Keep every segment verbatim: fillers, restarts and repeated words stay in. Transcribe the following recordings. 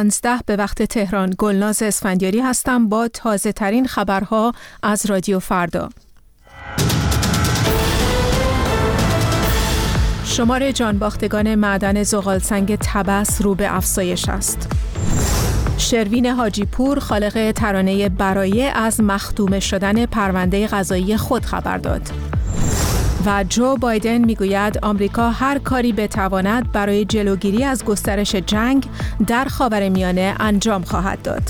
پانزده به وقت تهران. گلناز اسفندیاری هستم با تازه ترین خبرها از رادیو فردا. شمار جانباختگان معدن زغالسنگ طبس رو به افزایش است. شروین حاجی پور خالق ترانه برایه از مختومه شدن پرونده قضایی خود خبر داد. و جو بایدن میگوید آمریکا هر کاری بتواند برای جلوگیری از گسترش جنگ در خاورمیانه انجام خواهد داد.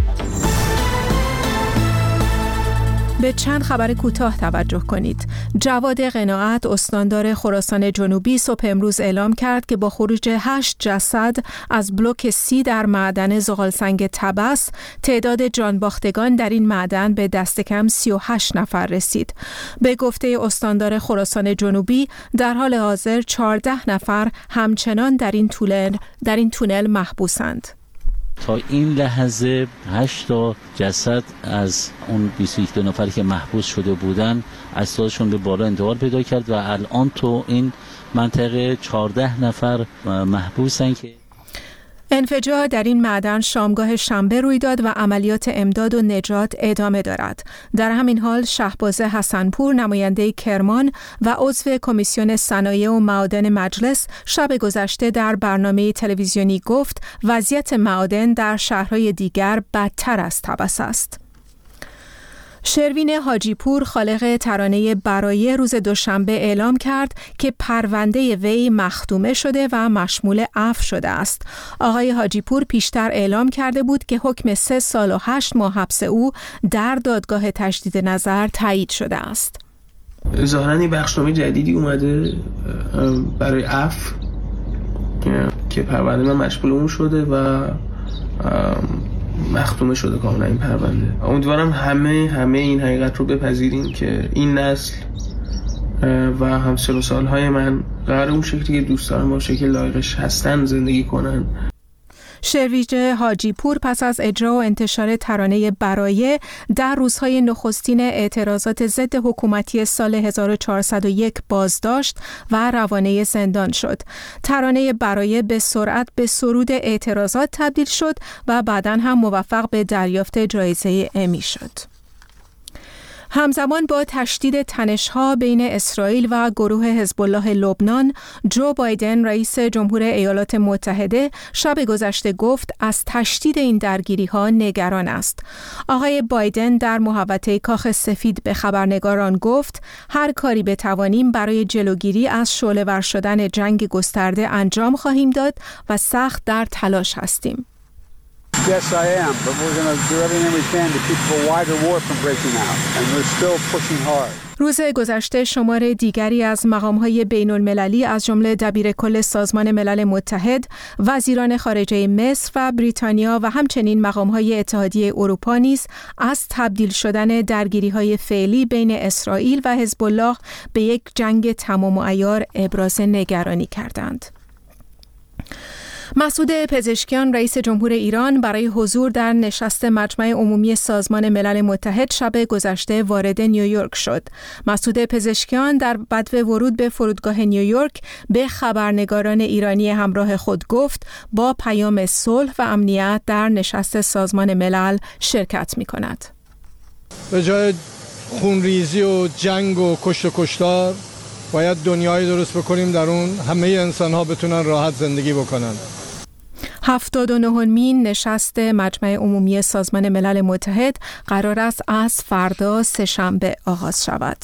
به چند خبر کوتاه توجه کنید. جواد قناعت استاندار خراسان جنوبی صبح امروز اعلام کرد که با خروج هشت جسد از بلوک سی در معدن زغالسنگ طبس تعداد جانباختگان در این معدن به دست کم سی و هشت نفر رسید. به گفته استاندار خراسان جنوبی در حال حاضر چهارده نفر همچنان در این تونل در این تونل محبوسند. تا این لحظه هشت تا جسد از اون بیست و یک نفری که محبوس شده بودن اجسادشون به بالا انتقال پیدا کرد و الان تو این منطقه چهارده نفر محبوسن که انفجار در این معدن شامگاه شنبه روی داد و عملیات امداد و نجات ادامه دارد. در همین حال شهباز حسنپور نماینده کرمان و عضو کمیسیون صنایع و معادن مجلس شب گذشته در برنامه تلویزیونی گفت وضعیت معادن در شهرهای دیگر بدتر از طبس است. شروین حاجی پور خالق ترانه برایه روز دوشنبه اعلام کرد که پرونده وی مختومه شده و مشمول عفو شده است. آقای حاجی پور پیشتر اعلام کرده بود که حکم سه سال و هشت ماه حبس او در دادگاه تجدید نظر تایید شده است. ظاهراً این بخشنامه جدیدی اومده برای عفو که پرونده من مشمول اون شده و مختومه شده کاملا این پرونده. امیدوارم همه همه این حقیقت رو بپذیریم که این نسل و همسال و سالهای من قرار اون شکلی که دوست دارم با شکل لایقش هستن زندگی کنن. شروین حاجی پور پس از اجرا و انتشار ترانه برایه در روزهای نخستین اعتراضات ضد حکومتی سال هزار و چهارصد و یک بازداشت و روانه زندان شد. ترانه برایه به سرعت به سرود اعتراضات تبدیل شد و بعداً هم موفق به دریافت جایزه امی شد. همزمان با تشدید تنش‌ها بین اسرائیل و گروه حزب الله لبنان، جو بایدن رئیس جمهور ایالات متحده شب گذشته گفت از تشدید این درگیری‌ها نگران است. آقای بایدن در محوطه کاخ سفید به خبرنگاران گفت هر کاری بتوانیم برای جلوگیری از شعله‌ور شدن جنگ گسترده انجام خواهیم داد و سخت در تلاش هستیم. Yes, I am, but we're going to do everything we can to keep a wider war from breaking out, and we're still pushing hard. روز گذشته شمار دیگری از مقام‌های بین‌المللی از جمله دبیرکل سازمان ملل متحد، وزیران خارجه مصر و بریتانیا و همچنین مقام‌های اتحادیه اروپا نیز از تبدیل شدن درگیری‌های فعلی بین اسرائیل و حزب الله به یک جنگ تمام و عیار ابراز نگرانی کردند. مسعود پزشکیان رئیس جمهور ایران برای حضور در نشست مجمع عمومی سازمان ملل متحد شب گذشته وارد نیویورک شد. مسعود پزشکیان در بدو ورود به فرودگاه نیویورک به خبرنگاران ایرانی همراه خود گفت با پیام صلح و امنیت در نشست سازمان ملل شرکت می کند. به جای خونریزی و جنگ و کشت و کشتار باید دنیای درست بکنیم در اون همه انسان‌ها بتونن راحت زندگی بکنن. هفتاد و نهمین نشست مجمع عمومی سازمان ملل متحد قرار است از فردا سه‌شنبه آغاز شود.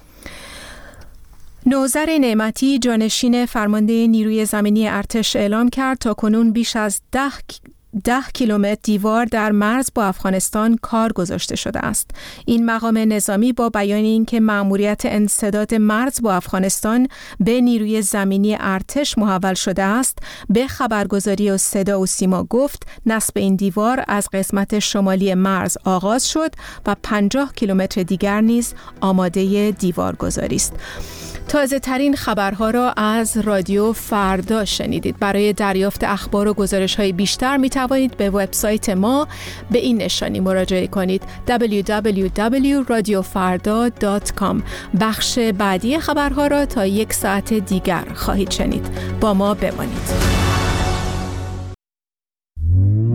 نوذر نعمتی جانشین فرمانده نیروی زمینی ارتش اعلام کرد تا کنون بیش از ده ده کیلومتر دیوار در مرز با افغانستان کار گذاشته شده است. این مقام نظامی با بیان اینکه مأموریت انسداد مرز با افغانستان به نیروی زمینی ارتش محول شده است، به خبرگزاری و صدا و سیما گفت نصب این دیوار از قسمت شمالی مرز آغاز شد و پنجاه کیلومتر دیگر نیز آماده دیوارگذاری است. تازه ترین خبرها را از رادیو فردا شنیدید. برای دریافت اخبار و گزارش های بیشتر می توانید به وبسایت ما به این نشانی مراجعه کنید دبلیو دبلیو دبلیو دات رادیو فردا دات کام. بخش بعدی خبرها را تا یک ساعت دیگر خواهید شنید. با ما بمانید.